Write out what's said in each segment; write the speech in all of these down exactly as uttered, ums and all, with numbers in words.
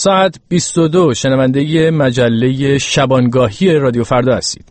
ساعت بیست و دو شنونده مجله شبانگاهی رادیو فردا هستید.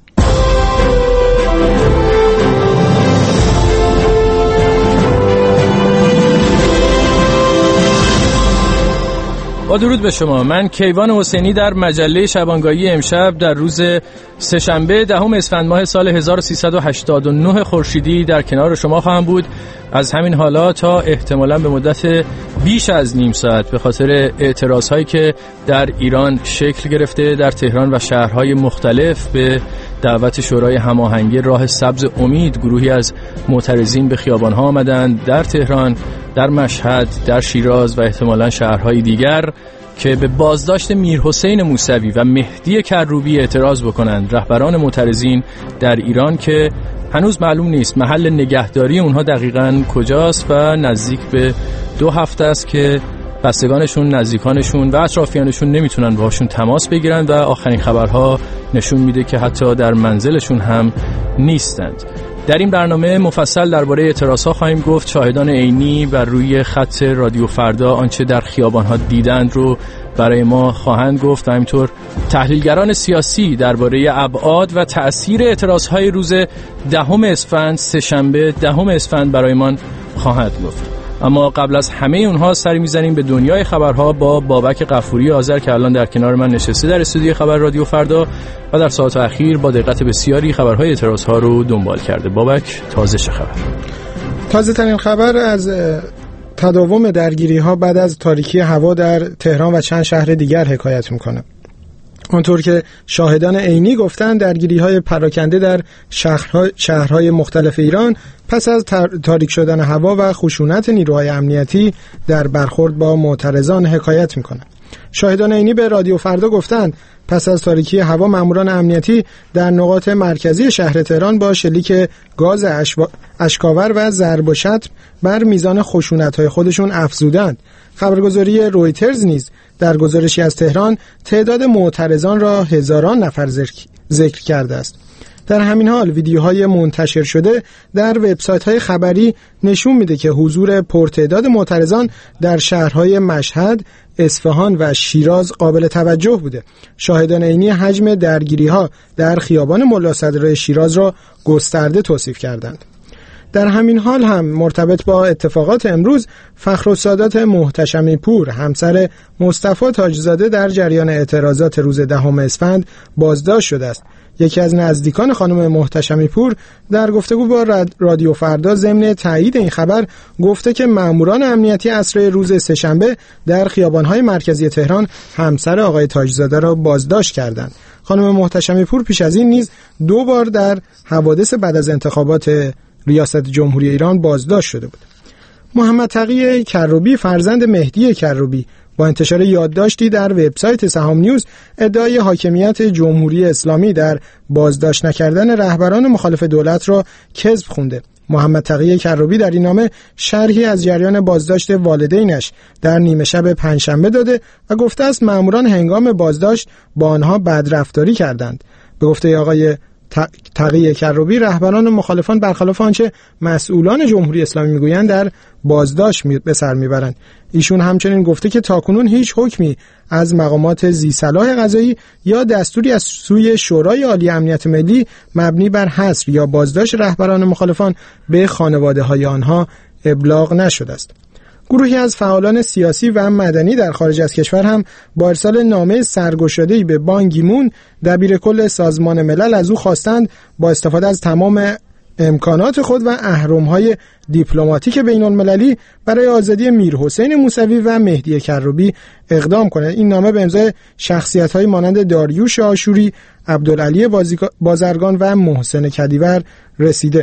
با درود به شما، من کیوان حسینی در مجله شبانگاهی امشب در روز سه‌شنبه دهم اسفند ماه سال هزار و سیصد و هشتاد و نه خورشیدی در کنار شما خواهم بود. از همین حالا تا احتمالاً به مدت بیش از نیم ساعت به خاطر اعتراضهایی که در ایران شکل گرفته در تهران و شهرهای مختلف به دعوت شورای هماهنگی راه سبز امید گروهی از معترضین به خیابان‌ها آمدند در تهران، در مشهد، در شیراز و احتمالاً شهرهای دیگر که به بازداشت میرحسین موسوی و مهدی کروبی اعتراض بکنند. رهبران معترضین در ایران که هنوز معلوم نیست محل نگهداری اونها دقیقاً کجاست و نزدیک به دو هفته است که بستگانشون، نزدیکانشون و اطرافیانشون نمیتونن باهاشون تماس بگیرن و آخرین خبرها نشون میده که حتی در منزلشون هم نیستند. در این برنامه مفصل درباره اعتراضها خواهیم گفت. شاهدان عینی بر روی خط رادیو فردا آنچه در خیابانها دیدند رو برای ما خواهند گفت و همینطور تحلیلگران سیاسی درباره ابعاد و تأثیر اعتراضهای روز دهم اسفند، سه‌شنبه دهم اسفند برایمان خواهند گفت. اما قبل از همه اونها سری میزنیم به دنیای خبرها با بابک غفوری آذر که الان در کنار من نشسته در استودیو خبر رادیو فردا و در ساعات اخیر با دقت بسیاری خبرهای اعتراضها رو دنبال کرده. بابک، تازه چه خبر؟ تازه ترین خبر از تداوم درگیری ها بعد از تاریکی هوا در تهران و چند شهر دیگر حکایت میکنه. آنطور که شاهدان عینی گفتن درگیری‌های پراکنده در شهرهای, شهرهای مختلف ایران پس از تاریک شدن هوا و خشونت نیروهای امنیتی در برخورد با معترضان حکایت می‌کنند. شاهدان عینی به رادیو فردا گفتند پس از تاریکی هوا ماموران امنیتی در نقاط مرکزی شهر تهران با شلیک گاز اشکاور و ضرب و شتم بر میزان خشونت‌های خودشون افزودند. خبرگزاری رویترز نیز در گزارشی از تهران تعداد معترضان را هزاران نفر ذکر کرده است. در همین حال ویدیوهای منتشر شده در وبسایت‌های خبری نشون میده که حضور پرتعداد معترضان در شهرهای مشهد، اصفهان و شیراز قابل توجه بوده. شاهدان عینی حجم درگیری‌ها در خیابان ملا صدرای شیراز را گسترده توصیف کردند. در همین حال هم مرتبط با اتفاقات امروز فخرالسادات محتشمی پور همسر مصطفی تاجزاده در جریان اعتراضات روز دهم اسفند بازداشت شده است. یکی از نزدیکان خانم محتشمی پور در گفتگو با رادیو فردا ضمن تایید این خبر گفته که ماموران امنیتی عصر روز سه‌شنبه در خیابان‌های مرکزی تهران همسر آقای تاجزاده را بازداشت کردند. خانم محتشمی پور پیش از این نیز دو بار در حوادث بعد از انتخابات ریاست جمهوری ایران بازداشت شده بود. محمد تقی کروبی فرزند مهدی کروبی با انتشار یادداشتی در وبسایت سهام نیوز ادعای حاکمیت جمهوری اسلامی در بازداشت نکردن رهبران مخالف دولت را کذب خونده. محمد تقی کروبی در این نامه شرحی از جریان بازداشت والدینش در نیمه شب پنجشنبه داده و گفته است ماموران هنگام بازداشت با آنها بدرفتاری کردند. به گفته آقای تقی کروبی رهبران و مخالفان برخلاف آنچه مسئولان جمهوری اسلامی میگویند در بازداشت به سر میبرند. ایشون همچنین گفته که تاکنون هیچ حکمی از مقامات ذی صلاح قضایی یا دستوری از سوی شورای عالی امنیت ملی مبنی بر حصر یا بازداشت رهبران مخالفان به خانواده‌های آنها ابلاغ نشده است. گروهی از فعالان سیاسی و مدنی در خارج از کشور هم با ارسال نامه سرگشاده‌ای به بان کی مون دبیر کل سازمان ملل از او خواستند با استفاده از تمام امکانات خود و اهرم‌های دیپلماتیک بین‌المللی برای آزادی میرحسین موسوی و مهدی کروبی اقدام کند. این نامه به امضای شخصیت‌هایی مانند داریوش آشوری، عبدالعلی بازرگان و محسن کدیور رسیده.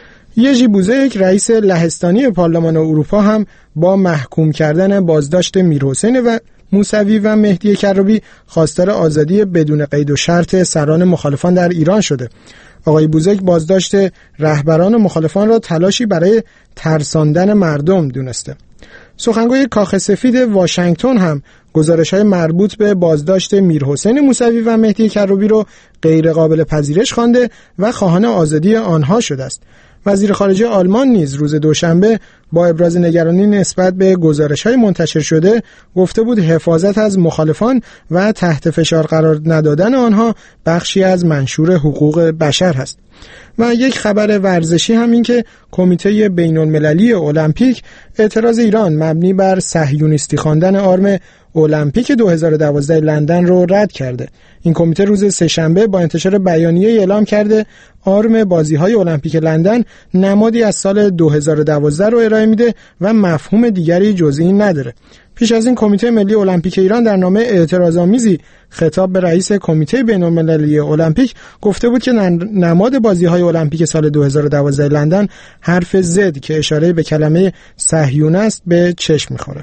یژی بوزک رئیس لهستانی پارلمان اروپا هم با محکوم کردن بازداشت میرحسین و موسوی و مهدی کروبی خواستار آزادی بدون قید و شرط سران مخالفان در ایران شده. آقای بوزک بازداشت رهبران مخالفان را تلاشی برای ترساندن مردم دونسته. سخنگوی کاخ سفید واشنگتن هم گزارش‌های مربوط به بازداشت میرحسین موسوی و مهدی کروبی را غیر قابل پذیرش خوانده و خواهان آزادی آنها شده است. وزیر خارجه آلمان نیز روز دوشنبه با ابراز نگرانی نسبت به گزارش‌های منتشر شده گفته بود حفاظت از مخالفان و تحت فشار قرار ندادن آنها بخشی از منشور حقوق بشر است. و یک خبر ورزشی همین که کمیته بین‌المللی المپیک اعتراض ایران مبنی بر صهیونیستی خواندن آرم المپیک دو هزار و دوازده لندن رو رد کرده. این کمیته روز سه‌شنبه با انتشار بیانیه اعلام کرده آرم بازی‌های المپیک لندن نمادی از سال دو هزار و دوازده رو ارائه میده و مفهوم دیگری جز این نداره. پیش از این کمیته ملی المپیک ایران در نامه اعتراض‌آمیزی خطاب به رئیس کمیته بین‌المللی المپیک گفته بود که نماد بازی‌های المپیک سال دو هزار و دوازده لندن حرف زد که اشاره به کلمه صهیونه است به چشم می‌خوره.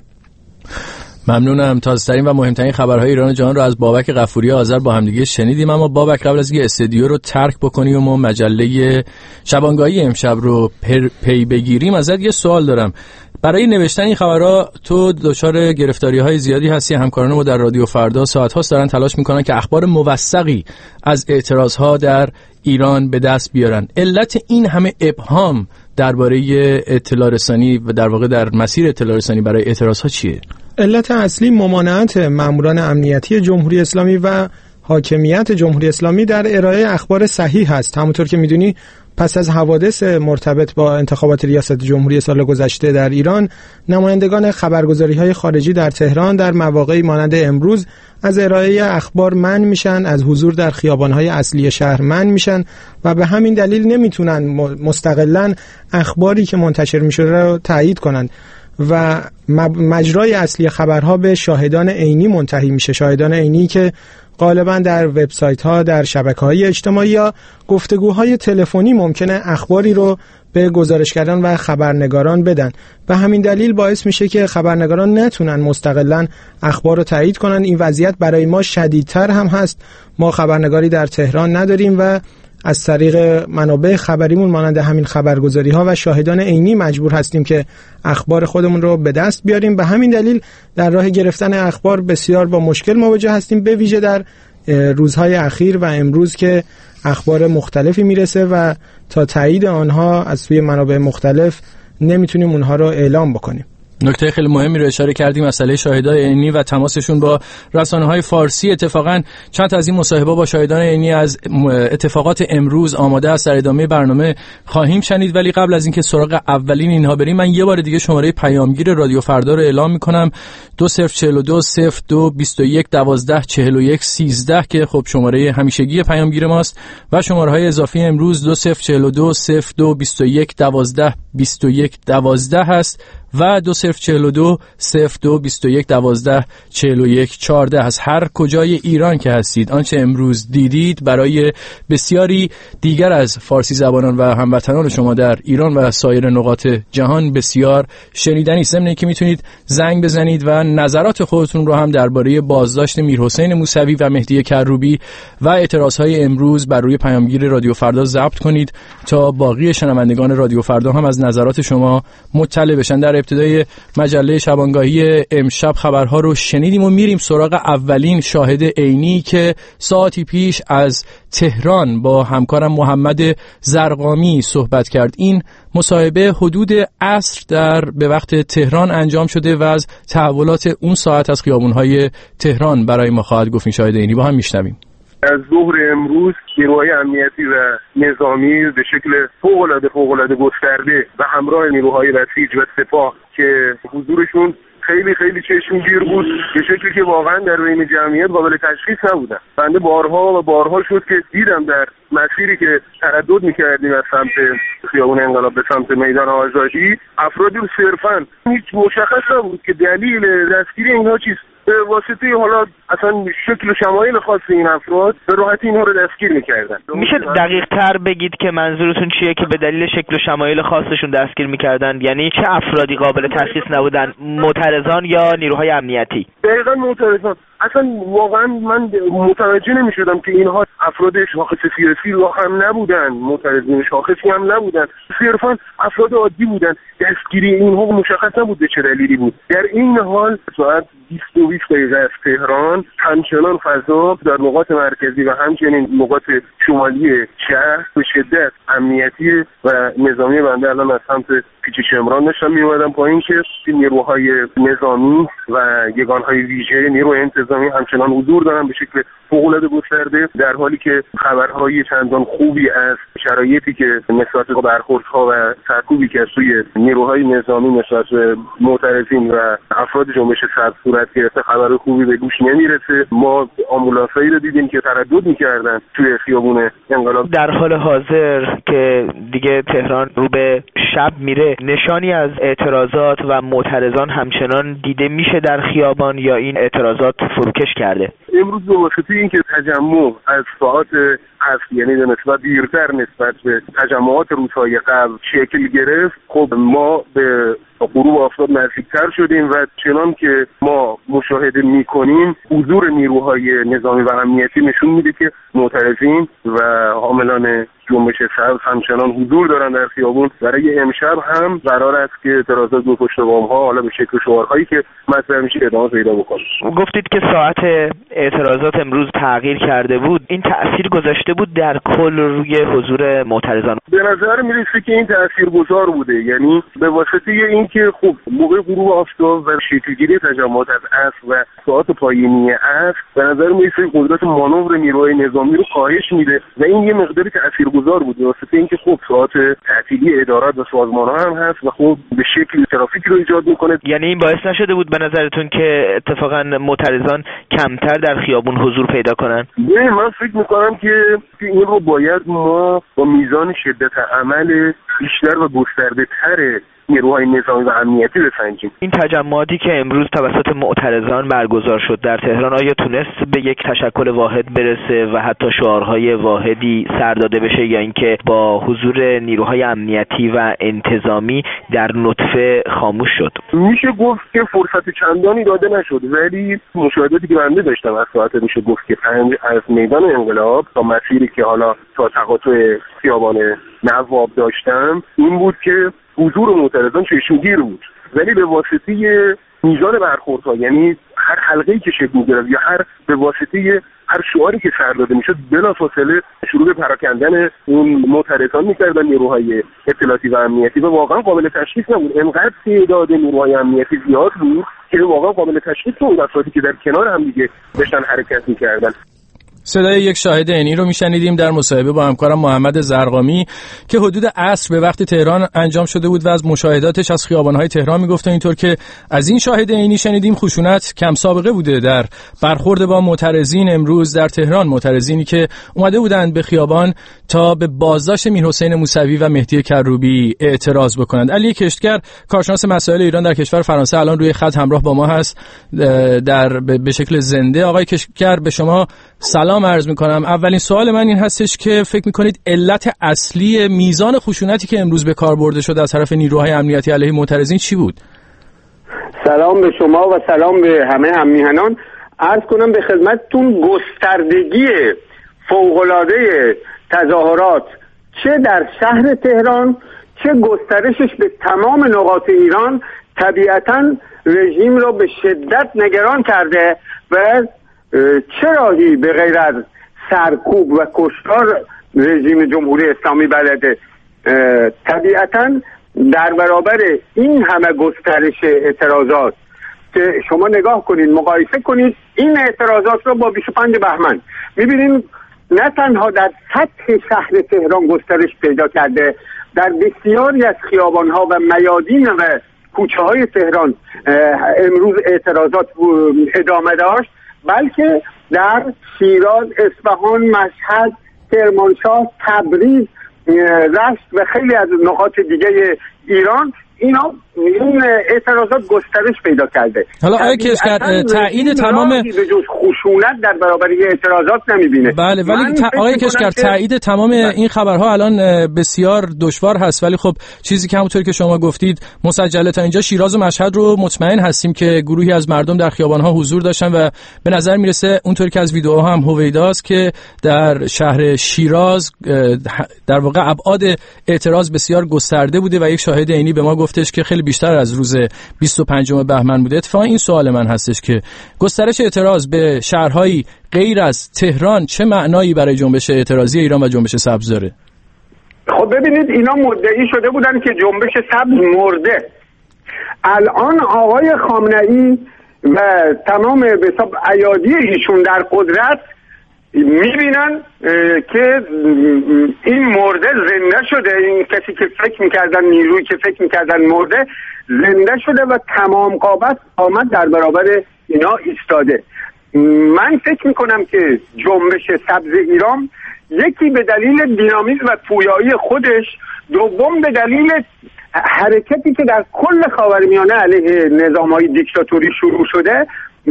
ممنونم. تازه‌ترین و مهمترین خبرهای ایران و جهان رو از بابک غفوری آذر با همدیگه شنیدیم. اما بابک قبل از اینکه استودیو رو ترک بکنیم و مجله شبانگاهی امشب رو پی بگیریم ازت یه سوال دارم. برای نوشتن این خبرها تو دچار گرفتاری‌های زیادی هستی. همکاران ما در رادیو فردا ساعت‌هاست دارن تلاش می‌کنن که اخبار موثقی از اعتراضها در ایران به دست بیارن. علت این همه ابهام درباره اطلاع رسانی و در واقع در مسیر اطلاع رسانی برای اعتراضها چیه؟ علت اصلی ممانعت ماموران امنیتی جمهوری اسلامی و حاکمیت جمهوری اسلامی در ارائه اخبار صحیح است. همونطور که می‌دونی پس از حوادث مرتبط با انتخابات ریاست جمهوری سال گذشته در ایران، نمایندگان خبرگزاری‌های خارجی در تهران در مواقعی مانند امروز از ارائه اخبار منع میشن، از حضور در خیابان‌های اصلی شهر منع میشن و به همین دلیل نمیتونن مستقلاً اخباری که منتشر میشه رو تایید کنن و مجرای اصلی خبرها به شاهدان عینی منتهی میشه. شاهدان عینی که غالبا در وبسایت‌ها، در شبکه‌های اجتماعی یا گفتگوهای تلفنی ممکنه اخباری رو به گزارشگران و خبرنگاران بدن. به همین دلیل باعث میشه که خبرنگاران نتونن مستقلاً اخبار رو تایید کنن. این وضعیت برای ما شدیدتر هم هست. ما خبرنگاری در تهران نداریم و از طریق منابع خبریمون مانند همین خبرگزاری‌ها و شاهدان عینی مجبور هستیم که اخبار خودمون رو به دست بیاریم. به همین دلیل در راه گرفتن اخبار بسیار با مشکل مواجه هستیم، به ویژه در روزهای اخیر و امروز که اخبار مختلفی میرسه و تا تایید آنها از سوی منابع مختلف نمیتونیم اونها رو اعلام بکنیم. نکته خیلی مهمی رو اشاره کردیم، مسئله شاهدان عینی و تماسشون با رسانه‌های فارسی. اتفاقا چند تا از این مصاحبه با شاهدان عینی از اتفاقات امروز آماده است، در ادامه برنامه خواهیم شنید. ولی قبل از اینکه سراغ اولین اینها بریم، من یه بار دیگه شماره پیامگیر رادیو فردا رو اعلام می‌کنم: دو صفر چهار دو صفر دو بیست و یک دوازده چهل و یک سیزده که خب شماره همیشگی پیامگیر ماست، و شماره‌های اضافی امروز دو صفر چهار دو صفر دو بیست و یک دوازده بیست و یک دوازده هست و دو صفر چهار دو صفر دو بیست و یک دوازده چهل و یک چهارده. از هر کجای ایران که هستید، آنچه امروز دیدید برای بسیاری دیگر از فارسی زبانان و هموطنان شما در ایران و سایر نقاط جهان بسیار شنیدنی است. ضمن اینکه میتونید زنگ بزنید و نظرات خودتون رو هم درباره بازداشت میرحسین موسوی و مهدی کروبی و اعتراضهای امروز بر روی پیامگیر رادیو فردا ضبط کنید تا باقی شنوندگان رادیو فردا هم از نظرات شما مطلع بشن. در ابتدای مجله شبانگاهی امشب خبرها رو شنیدیم و میریم سراغ اولین شاهد عینی که ساعتی پیش از تهران با همکارم محمد زرقامی صحبت کرد. این مصاحبه حدود عصر در به وقت تهران انجام شده و از تحولات اون ساعت از خیابون‌های تهران برای ما خواهد گفت. این شاهد عینی با هم میشنویم. از ظهر امروز نیروهای امنیتی و نظامی به شکل فوق‌العاده فوق‌العاده گسترده و همراه نیروهای بسیج و سپاه که حضورشون خیلی خیلی چشمگیر بود، به شکلی که واقعا در بین جمعیت قابل تشخیص نبودن. بنده بارها و بارها شد که دیدم در مسیری که تردد می‌کردیم از سمت خیابان انقلاب به سمت میدان آزادی، افرادی صرفاً هیچ مشخص نبود که دلیل دستگیری اینها چیست. به واسطه حالا اصلا شکل و شمایل خاص این افراد به راحتی اینها رو دستگیر می‌کردن. میشه دقیق تر بگید که منظورتون چیه که به دلیل شکل و شمایل خاصشون دستگیر می‌کردن؟ یعنی چه افرادی قابل تشخیص نبودن؟ معترضان یا نیروهای امنیتی؟ دقیقاً معترضان. اصلا واقعا من متوجه نمی‌شدم که اینها افراد شاخص سیاسی رو هم نبودن، معترضین شاخصی هم نبودن، صرفاً افراد عادی بودن. دستگیری اینها مشخص نبود به چه دلیلی بود. در این حال ساعت بیست و بیست دقیقه از تهران همچنان فضا در نقاط مرکزی و همچنین نقاط شمالی شهر به شدت امنیتی و نظامی بنده الان از سمت پیچ شمران داشتم میومدم پایین که نیروهای نظامی و یگانهای ویژه نیروی انتظامی همچنان حضور دارن به شکل فوق‌العاده گسترده، در حالی که خبرهای چندان خوبی از شرایطی که نسبت به برخوردها و سرکوبی که از سوی نیروهای نظامی نسبت به معترضین و افراد جنبش سبز صورت گرفته خبر خوبی به گوش نمیرسه. ما آمبولانسایی رو دیدیم که تردد میکردن توی خیابون انقلاب. در حال حاضر که دیگه تهران رو به شب میره، نشانی از اعتراضات و معترضان همچنان دیده میشه در خیابان یا این اعتراضات فروکش کرده؟ امروز به واسطه اینکه تجمع از ساعات عصر، یعنی به نسبت دیرتر نسبت به تجمعات روزهای قبل شکل گرفت، خب ما به غروب آفتاب نزدیکتر شدیم و چنان که ما مشاهده میکنیم حضور نیروهای نظامی و امنیتی نشون میده که معترضین و حاملان جنبش سبز همچنان حضور دارن در خیابون. برای امشب هم قرار است که اعتراضات دو پشت بام ها حالا به شکل شعارهایی که مطرح میشه ادامه پیدا بکنه. گفتید که ساعت اعتراضات امروز تغییر کرده بود، این تأثیر گذاشته بود در کل روی حضور معترضان؟ به نظر میرسه که این تاثیرگذار بوده، یعنی به واسطه اینکه خب موقع غروب آفتاب و شکلگیری تجمعات از عصر و ساعات پایینی عصر به نظر میرسه قدرت مانور نیروهای نظامی رو کاهش میده و این یه مقداری تاثیرگذار بود به واسطه اینکه خب ساعات تعطیلی ادارات و سازمان‌ها هم هست و خب به شکلی ترافیک رو ایجاد میکنه. یعنی این باعث نشده بود به نظرتون که اتفاقا معترضان کمتر در خیابون حضور پیدا کنن؟ نه، من فکر میکنم که این رو باید ما با میزان شدت عمل بیشتر و گسترده تر نیروهای نظامی و امنیتی بسنجیم. این تجمعاتی که امروز توسط معترضان برگزار شد در تهران، آیا تونست به یک تشکل واحد برسه و حتی شعارهای واحدی سر داده بشه یا اینکه با حضور نیروهای امنیتی و انتظامی در نطفه خاموش شد؟ میشه گفت که فرصت چندانی داده نشد، ولی مشاهداتی که بنده داشتم از ساعت میشه گفت که پنج از میدان انقلاب تا مسیری که حالا تا تقاطع خیابان نواب داشتم این بود که حضور معترضان چشمگیر بود، ولی به واسطه میزان برخوردها، یعنی هر حلقه‌ای که شکل می‌گرفت یا هر به واسطه هر شعاری که سر داده میشد بلافاصله شروع به پراکندن اون معترضان می‌کردن نیروهای اطلاعاتی و امنیتی و واقعا قابل تشخیص نبود. انقدر تعداد نیروهای امنیتی زیاد بود که واقعا قابل تشخیص نبود افرادی که در کنار هم دیگه داشتن حرکت می‌کردن. صدای یک شاهد عینی رو میشنیدیم در مصاحبه با همکارم محمد زرقامی که حدود عصر به وقت تهران انجام شده بود و از مشاهداتش از خیابان‌های تهران میگفت. اینطور که از این شاهد عینی شنیدیم خشونت کم سابقه بوده در برخورد با معترضین امروز در تهران، معترضینی که اومده بودند به خیابان تا به بازداشت میرحسین موسوی و مهدی کروبی اعتراض بکنند. علی کشتگر، کارشناس مسائل ایران در کشور فرانسه، الان روی خط همراه با ما هست در به شکل زنده. آقای کشتگر، به شما سلام عرض میکنم. اولین سوال من این هستش که فکر میکنید علت اصلی میزان خشونتی که امروز به کار برده شده از طرف نیروهای امنیتی علیه معترضین چی بود؟ سلام به شما و سلام به همه هممیهنان. عرض کنم به خدمتتون گستردگی فوق‌العاده تظاهرات چه در شهر تهران چه گسترشش به تمام نقاط ایران طبیعتاً رژیم را به شدت نگران کرده و چه راهی به غیر از سرکوب و کشتار رژیم جمهوری اسلامی بلده. طبیعتاً در برابر این همه گسترش اعتراضات که شما نگاه کنید، مقایسه کنید این اعتراضات را با بیست و پنج بهمن، میبینیم نه تنها در سطح شهر تهران گسترش پیدا کرده، در بسیاری از خیابانها و میادین و کوچه های تهران امروز اعتراضات ادامه داشت، بلکه در شیراز، اصفهان، مشهد، کرمانشاه، تبریز، رشت و خیلی از نقاط دیگه ایران اینا این اعتراضات گسترش پیدا کرده. حالا آقای کشتگر تایید تمام به جز خشونت در برابر این اعتراضات نمیبینه. بله، ولی ت... آقای کشتگر تایید تمام این خبرها الان بسیار دشوار هست، ولی خب چیزی که همونطور که شما گفتید مسجله تا اینجا شیراز و مشهد رو مطمئن هستیم که گروهی از مردم در خیابان‌ها حضور داشتن و به نظر میرسه اونطور که از ویدیوها هم هویداست که در شهر شیراز در واقع ابعاد اعتراض بسیار گسترده بوده و یک شاهد عینی به ما گفتش که خیلی بیشتر از روز بیست و پنجم بهمن بوده. اتفاقا این سوال من هستش که گسترش اعتراض به شهرهایی غیر از تهران چه معنایی برای جنبش اعتراضی ایران و جنبش سبز داره؟ خب ببینید، اینا مدعی شده بودن که جنبش سبز مرده. الان آقای خامنه‌ای و تمام به حساب ایادی ایشون در قدرت میبینن که این مرده زنده شده. این کسی که فکر میکردن نیروی که فکر میکردن مرده زنده شده و تمام قامت آمد در برابر اینا ایستاده. من فکر میکنم که جنبش سبز ایران یکی به دلیل دینامیسم و پویایی خودش، دوم به دلیل حرکتی که در کل خاورمیانه علیه نظام‌های دیکتاتوری شروع شده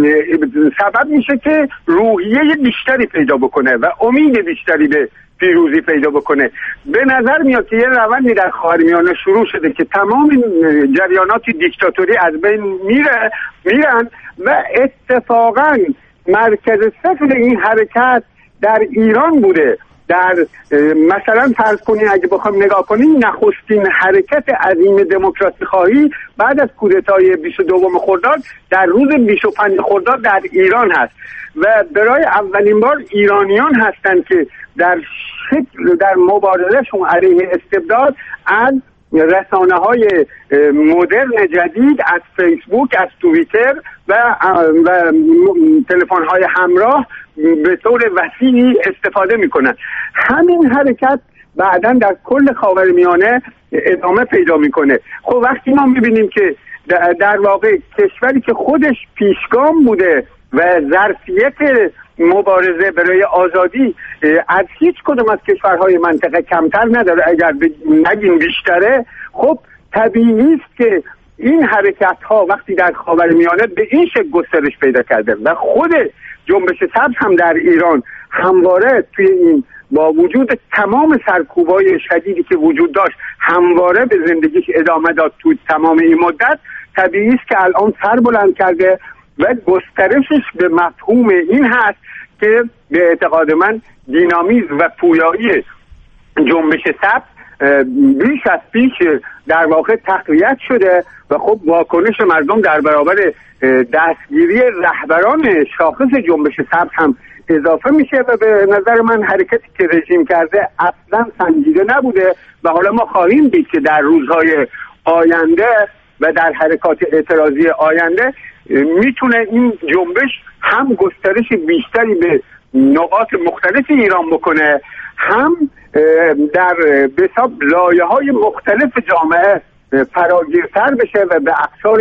سبب میشه که روحیه بیشتری پیدا بکنه و امید بیشتری به پیروزی پیدا بکنه. به نظر میاد که یه روندی در خاورمیانه شروع شده که تمام جریانات دیکتاتوری از بین میره میرن و اتفاقا مرکز ثقل این حرکت در ایران بوده. در مثلا فرض کنین اگه بخوام نگاه کنین، نخستین حرکت عظیم دموکراسی خواهی بعد از کودتای بیست و دو خرداد در روز بیست و پنج خرداد در ایران هست و برای اولین بار ایرانیان هستند که در شکل در مبارزهشون علیه استبداد از رسانه های مدرن جدید، از فیسبوک، از توییتر و, و تلفن های همراه به طور وسیعی استفاده میکنن. همین حرکت بعداً در کل خاورمیانه ادامه پیدا میکنه. خب وقتی ما میبینیم که در واقع کشوری که خودش پیشگام بوده و ظرفیت مبارزه برای آزادی از هیچ کدوم از کشورهای منطقه کمتر نداره، اگر نگیم بیشتره، خب طبیعی است که این حرکت ها وقتی در خاورمیانه به این شکل گسترش پیدا کرده و خود جنبش سبز هم در ایران همواره توی این با وجود تمام سرکوبای شدیدی که وجود داشت همواره به زندگیش ادامه داد تو تمام این مدت، طبیعی است که الان سر بلند کرده و گسترشش به مفهوم این هست که به اعتقاد من دینامیسم و پویایی جنبش سبز بیش از پیش در واقع تقویت شده و خب واکنش مردم در برابر دستگیری رهبران شاخص جنبش سبز هم اضافه میشه و به نظر من حرکتی که رژیم کرده اصلا سنجیده نبوده و حالا ما خواهیم دید که در روزهای آینده و در حرکات اعتراضی آینده میتونه این جنبش هم گسترش بیشتری به نقاط مختلف ایران بکنه، هم در به حساب لایه‌های مختلف جامعه فراگیرتر بشه و به اقشار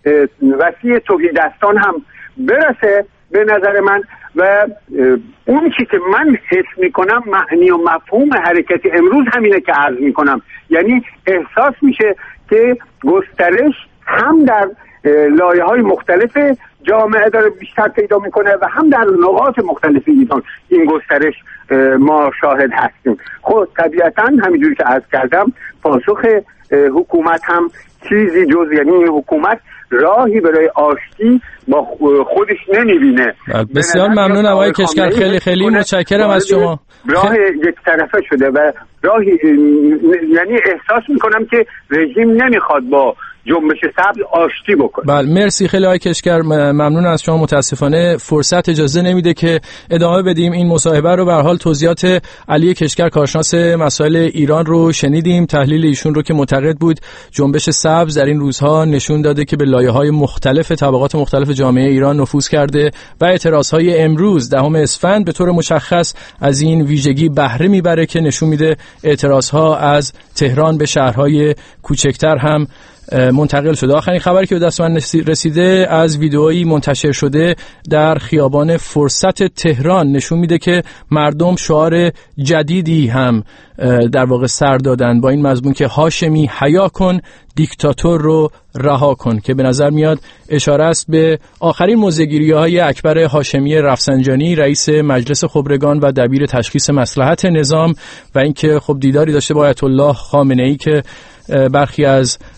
وسیع توحیدستان هم برسه به نظر من. و اون چی که من حس میکنم معنی و مفهوم حرکت امروز همینه که عرض میکنم، یعنی احساس میشه که گسترش هم در لایه‌های مختلف جامعه داره بیشتر پیدا میکنه و هم در نقاط مختلف ایران این گسترش ما شاهد هستیم. خب طبیعتاً همینجوری که عرض کردم پاسخ حکومت هم چیزی جز، یعنی این حکومت راهی برای آشتی با خودش نمیبینه. بسیار ممنون آقای کشگر، خیلی خیلی متشکرم از شما. راه یک طرفه شده و راهی، یعنی احساس میکنم که رژیم نمیخواد با جنبش سبز آشتی بکنه. بله مرسی خیلی آقای کشگر، ممنون از شما. متاسفانه فرصت اجازه نمیده که ادامه بدیم این مصاحبه رو. به هر حال توضیحات علی کشگر کارشناس مسائل ایران رو شنیدیم، تحلیل ایشون رو که معتقد بود جنبش سبز در این روزها نشون داده که به لایه‌های مختلف طبقات مختلف جامعه ایران نفوذ کرده و اعتراضهای امروز دهم اسفند به طور مشخص از این ویژگی بهره میبره که نشون میده اعتراضها از تهران به شهرهای کوچکتر هم منتقل شده. آخرین خبری که به دست من رسیده از ویدئویی منتشر شده در خیابان فرصت تهران نشون میده که مردم شعار جدیدی هم در واقع سر دادن با این مضمون که هاشمی حیا کن، دیکتاتور رو رها کن، که به نظر میاد اشاره است به آخرین موضع‌گیری‌های اکبر هاشمی رفسنجانی رئیس مجلس خبرگان و دبیر تشخیص مصلحت نظام و اینکه خب دیداری داشته با آیت الله خامنه‌ای که برخی از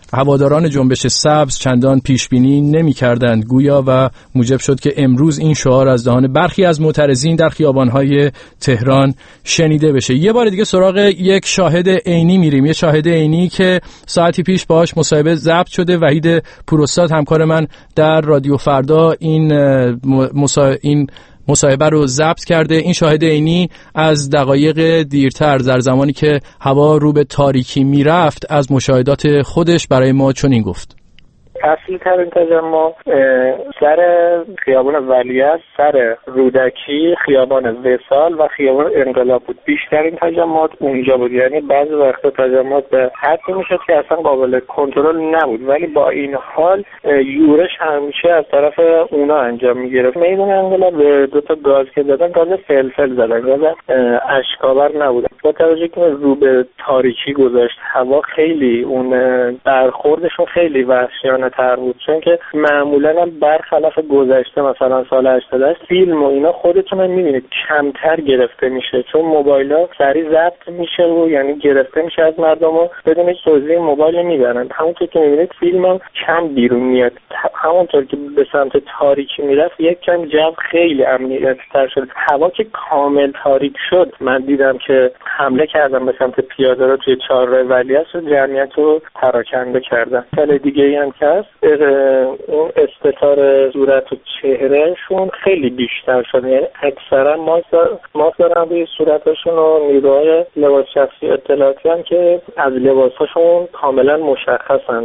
هواداران جنبش سبز چندان پیشبینی نمی‌کردند گویا و موجب شد که امروز این شعار از دهان برخی از معترضین در خیابان‌های تهران شنیده بشه. یه بار دیگه سراغ یک شاهد عینی میریم، یه شاهد عینی که ساعتی پیش باهاش مصاحبه ضبط شده. وحید پوراستاد همکار من در رادیو فردا این مسا... این مصاحبه رو ضبط کرده. این شاهد عینی از دقایق دیرتر در زمانی که هوا رو به تاریکی میرفت از مشاهدات خودش برای ما چنین گفت: اصلی ترین تجمع سر خیابان ولیعصر، سر رودکی، خیابان وصال و خیابان انقلاب بود. بیشترین تجمعات اونجا بود. یعنی بعضی وقتا تجمعات به حدی میشد که اصلا قابل کنترل نبود، ولی با این حال یورش همیشه از طرف اونا انجام میگرفت. میدون انقلاب دو تا گاز که دادن، گاز فلفل زدن، گاز اشکاور نبود. با توجه که رو به تاریکی گذاشت، هوا خیلی اون برخوردشون خیلی وحشیانه تر بود، چون که معمولا هم برخلاف گذشته مثلا سال هشتاد و هشت فیلم و اینا خودتون هم میبینید کمتر گرفته میشه، چون موبایل ها سریع ضبط میشه و یعنی گرفته میشه از مردم و بدون هیچ توضیح موبایل میبرن. همونطور که میبینید فیلم هم کم بیرون میاد. همونطور که به سمت تاریکی میرفت یک کم جو خیلی امنیتی تر شد. هوا که کامل تاریک شد، من دیدم که حمله کردن به سمت پیاده رو توی چهارراه ولیعصر و جمعیت رو پراکنده کردن. سال دیگه ای هم که هست اون استتار صورت و چهرهشون خیلی بیشتر شده، یعنی اکثرا ماسک دارن روی صورتشون و نیروهای لباس شخصی اطلاعاتی هم که از لباساشون کاملا مشخصن.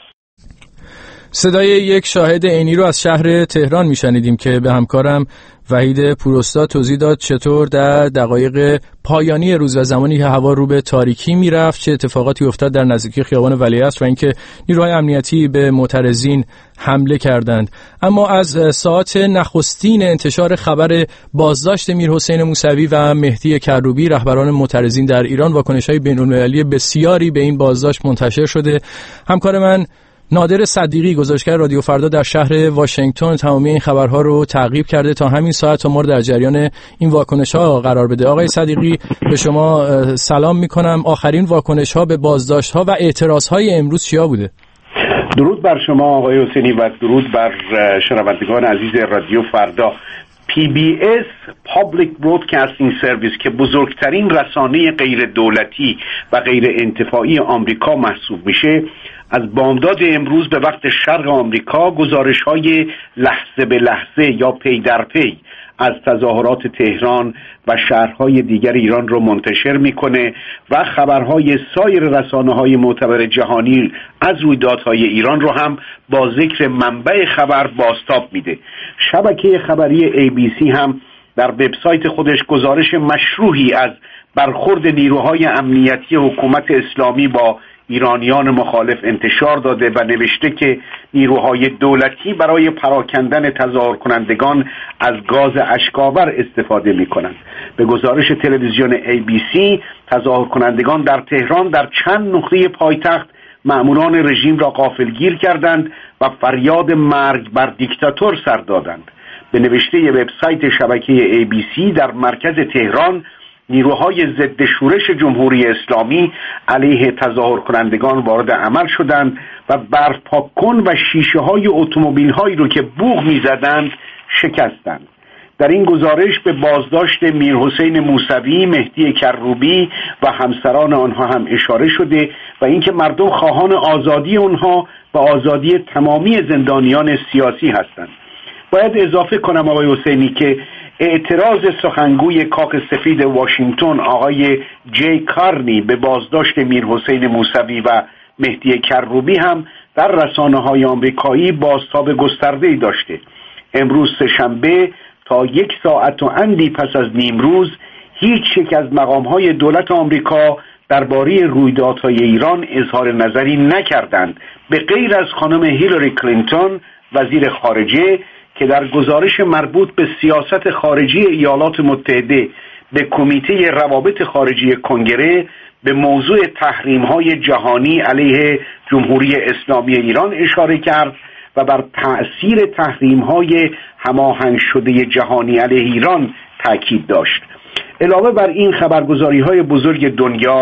صدای یک شاهد عینی رو از شهر تهران میشنیدیم که به همکارم وحید پوراستاد توضیح داد چطور در دقایق پایانی روز و زمانی که هوا رو به تاریکی میرفت چه اتفاقاتی افتاد در نزدیکی خیابان ولیعصر و اینکه نیروهای امنیتی به معترضین حمله کردند. اما از ساعات نخستین انتشار خبر بازداشت میرحسین موسوی و مهدی کروبی رهبران معترضین در ایران، واکنش‌های بین‌المللی بسیاری به این بازداشت منتشر شده. همکار من نادر صدیقی گزارشگر رادیو فردا در شهر واشنگتن تمامی این خبرها رو تعقیب کرده تا همین ساعت تا ما رو در جریان این واکنش‌ها قرار بده. آقای صدیقی به شما سلام می‌کنم. آخرین واکنش‌ها به بازداشت‌ها و اعتراض‌های امروز چیا بوده؟ درود بر شما آقای حسینی و درود بر شنوندگان عزیز رادیو فردا. پی بی اس Public Broadcasting Service که بزرگترین رسانه غیر دولتی و غیر انتفاعی آمریکا محسوب میشه، از بامداد امروز به وقت شرق آمریکا گزارش‌های لحظه به لحظه یا پی در پی از تظاهرات تهران و شهرهای دیگر ایران رو منتشر میکنه و خبرهای سایر رسانه‌های معتبر جهانی از رویدادهای ایران رو هم با ذکر منبع خبر بازتاب میده. شبکه خبری ای بی سی هم در وبسایت خودش گزارش مشروحی از برخورد نیروهای امنیتی حکومت اسلامی با ایرانیان مخالف انتشار داده و نوشته که نیروهای دولتی برای پراکندن تظاهر کنندگان از گاز اشک‌آور استفاده می‌کنند. به گزارش تلویزیون ای بی سی، تظاهر کنندگان در تهران در چند نقطه پایتخت مأموران رژیم را غافلگیر کردند و فریاد مرگ بر دیکتاتور سر دادند. به نوشته وبسایت شبکه ای بی سی، در مرکز تهران نیروهای ضد شورش جمهوری اسلامی علیه تظاهر کنندگان وارد عمل شدند و برف پاک کن و شیشه های اتومبیل هایی رو که بوق می زدند شکستند. در این گزارش به بازداشت میرحسین موسوی، مهدی کروبی و همسران آنها هم اشاره شده و اینکه مردم خواهان آزادی آنها و آزادی تمامی زندانیان سیاسی هستند. باید اضافه کنم آقای حسینی که اعتراض سخنگوی کاخ سفید واشنگتن آقای جی کارنی به بازداشت میرحسین موسوی و مهدی کروبی هم در رسانه‌های آمریکایی بازتاب گسترده‌ای داشته. امروز سه‌شنبه تا یک ساعت و اندی پس از نیمروز هیچ یک از مقام‌های دولت آمریکا درباره رویدادهای ایران اظهار نظری نکردند، به غیر از خانم هیلاری کلینتون وزیر خارجه که در گزارش مربوط به سیاست خارجی ایالات متحده به کمیته روابط خارجی کنگره به موضوع تحریم‌های جهانی علیه جمهوری اسلامی ایران اشاره کرد و بر تأثیر تحریم‌های هماهنگ شده جهانی علیه ایران تاکید داشت. علاوه بر این خبرگزاری‌های بزرگ دنیا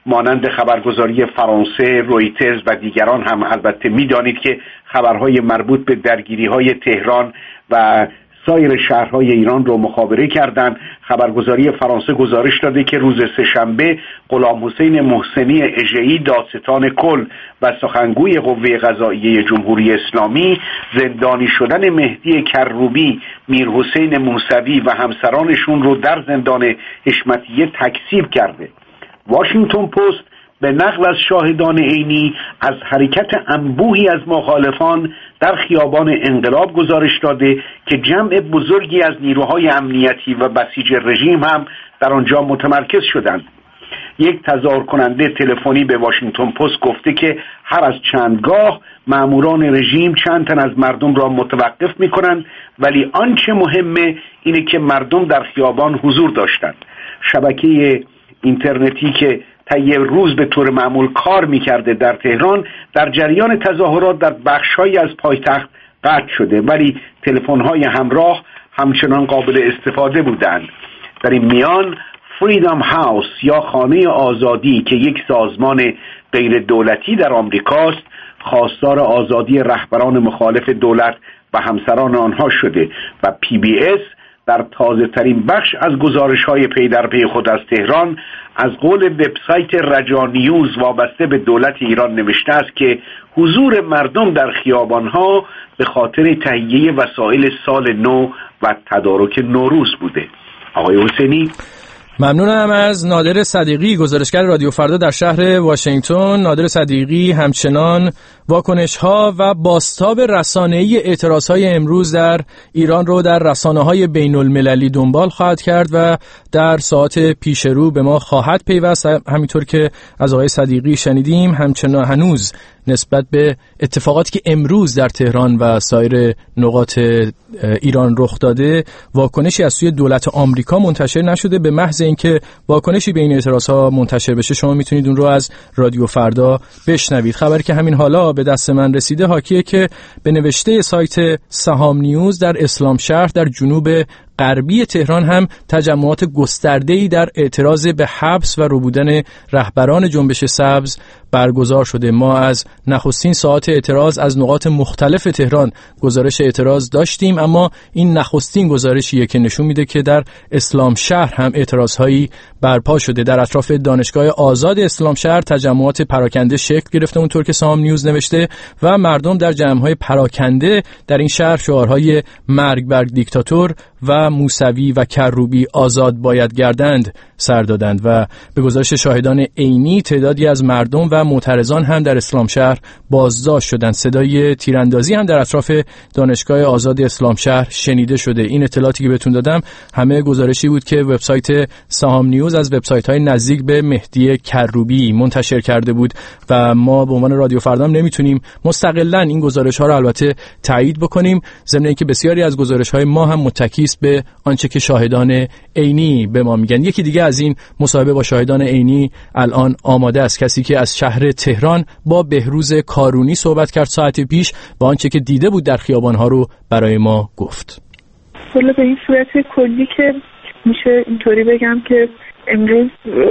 مانند خبرگزاری فرانسه، رویترز و دیگران هم البته می‌دانید که خبرهای مربوط به درگیری‌های تهران و سایر شهرهای ایران رو مخابره کردند. خبرگزاری فرانسه گزارش داده که روز سه‌شنبه غلام حسین محسنی اژه‌ای، دادستان کل و سخنگوی قوه قضاییه جمهوری اسلامی، زندانی شدن مهدی کروبی، میرحسین موسوی و همسرانشون رو در زندان حشمتیه تکذیب کرده. واشنگتن پست به نقل از شاهدان عینی از حرکت انبوهی از مخالفان در خیابان انقلاب گزارش داده که جمع بزرگی از نیروهای امنیتی و بسیج رژیم هم در آنجا متمرکز شدند. یک تظاهر کننده تلفنی به واشنگتن پست گفته که هر از چندگاه ماموران رژیم چند تن از مردم را متوقف می‌کنند، ولی آنچه مهمه اینه که مردم در خیابان حضور داشتند. شبکه اینترنتی که تا یه روز به طور معمول کار میکرده در تهران در جریان تظاهرات در بخش‌هایی از پایتخت قطع شده، ولی تلفن‌های همراه همچنان قابل استفاده بودند. در این میان فریدم هاوس یا خانه آزادی که یک سازمان غیر دولتی در آمریکاست، خواستار آزادی رهبران مخالف دولت و همسران آنها شده و پی بی اس در تازه ترین بخش از گزارش‌های پی در پی خود از تهران از قول وبسایت رجا نیوز وابسته به دولت ایران نوشته است که حضور مردم در خیابان‌ها به خاطر تهیه وسایل سال نو و تدارک نوروز بوده. آقای حسینی، ممنونم از نادر صدیقی، گزارشگر رادیو فردا در شهر واشنگتن. نادر صدیقی همچنان واکنش‌ها و بازتاب رسانه‌ای اعتراض‌های امروز در ایران رو در رسانه‌های بین‌المللی دنبال خواهد کرد و در ساعات پیش رو به ما خواهد پیوست. همینطور که از آقای صدیقی شنیدیم، همچنان هنوز نسبت به اتفاقاتی که امروز در تهران و سایر نقاط ایران رخ داده واکنشی از سوی دولت آمریکا منتشر نشده. به محض اینکه واکنشی به این اعتراض‌ها منتشر بشه شما میتونید اون رو از رادیو فردا بشنوید. خبری که همین حالا به دست من رسیده حاکیه که به نوشته سایت سهام نیوز در اسلام شهر در جنوب غربی تهران هم تجمعات گسترده‌ای در اعتراض به حبس و ربودن رهبران جنبش سبز برگزار شده. ما از نخستین ساعات اعتراض از نقاط مختلف تهران گزارش اعتراض داشتیم، اما این نخستین گزارشیه که نشون میده که در اسلام شهر هم اعتراضهایی برپا شده. در اطراف دانشگاه آزاد اسلام شهر تجمعات پراکنده شکل گرفته اونطور که سهام نیوز نوشته و مردم در جمع‌های پراکنده در این شهر شعارهای مرگ بر دیکتاتور و موسوی و کروبی آزاد باید گردند سر دادند و به گزارش شاهدان عینی تعدادی از مردم و معترضان هم در اسلام شهر بازداشت شدند. صدای تیراندازی هم در اطراف دانشگاه آزاد اسلام شهر شنیده شده. این اطلاعاتی که بهتون دادم همه گزارشی بود که وبسایت سهام نیوز از وبسایت‌های نزدیک به مهدی کروبی منتشر کرده بود و ما به عنوان رادیو فردا نمیتونیم مستقلاً این گزارش‌ها رو البته تایید بکنیم، ضمن اینکه بسیاری از گزارش‌های ما هم متکی است به آنچه که شاهدان عینی به ما میگن. یکی دیگه از این مصاحبه با شاهدان عینی الان آماده است، کسی که از شهر تهران با بهروز کارونی صحبت کرد ساعت پیش و آنچه که دیده بود در خیابان‌ها رو برای ما گفت. حالا به این صورت کلی که میشه اینطوری بگم که امروز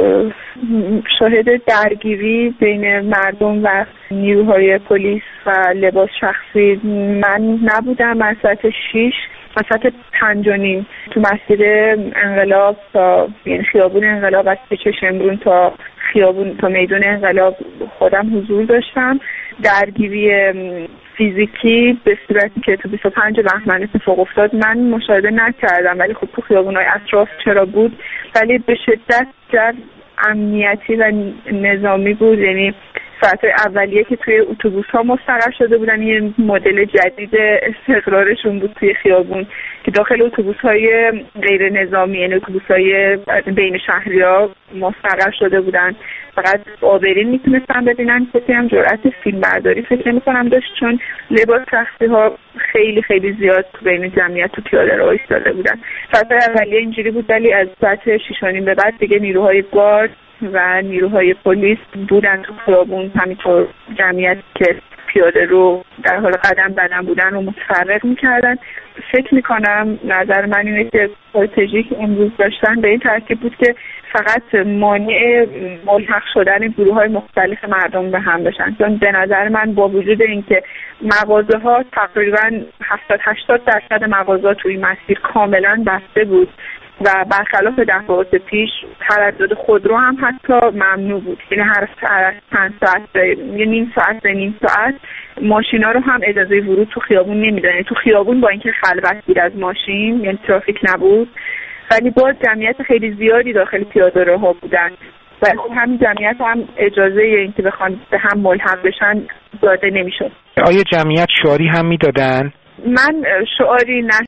شاهد درگیری بین مردم و نیروهای پلیس و لباس شخصی من نبودم. من ساعت شیش ساعت پنج و نیم تو مسیر انقلاب تا یعنی خیابون انقلاب از پیچ شمرون تا خیابون تا میدون انقلاب خودم حضور داشتم. درگیری فیزیکی به صورتی که تو بیست و پنج بهمن اتفاق افتاد من مشاهده نکردم، ولی خب تو خیابون‌های اطراف چرا بود، ولی به شدت در امنیتی و نظامی بود. یعنی ساعت اولیه که توی اتوبوس‌ها مستقر شده بودن، یه مدل جدید استقرارشون بود توی خیابون که داخل اتوبوس‌های غیر نظامی یعنی اتوبوس‌های بین شهری‌ها مستقر شده بودن. فقط آبرین میتونستن ببینن، کسی هم جرأت فیلم برداری فکر نمی‌کنم داشت، چون لباس شخصی‌ها خیلی خیلی زیاد تو بین جمعیت تو پیاده رو ایستاده بودن. ساعت اولیه اینجوری بود، ولی از ساعت شش و نیم به بعد دیگه نیروهای گارد و نیروهای پلیس بودن تو خیابون، همینطور جمعیت که پیاده رو در حال قدم زدن بودن رو متفرق میکردن. فکر میکنم نظر من اینه که استراتژی که امروز داشتن به این ترتیب بود که فقط مانع ملحق شدن گروه های مختلف مردم به هم بشن. چون به نظر من با وجود اینکه مغازه ها تقریبا هفتاد هشتاد درصد مغازه توی مسیر کاملا بسته بود و برخلاف دفعات پیش تردد خودرو هم حتی ممنوع بود، یعنی هر چند ساعت یا نیم ساعت به نیم ساعت ماشینا رو هم اجازه ورود تو خیابون نمیدن. تو خیابون با اینکه خلوت بود از ماشین، یعنی ترافیک نبود، ولی باز جمعیت خیلی زیادی داخل پیاده‌روها بودن و خب همین جمعیت هم اجازه اینکه بخوان به هم ملحق بشن داده نمیشد. آیا جمعیت شعاری هم میدادن؟ من شعاری نه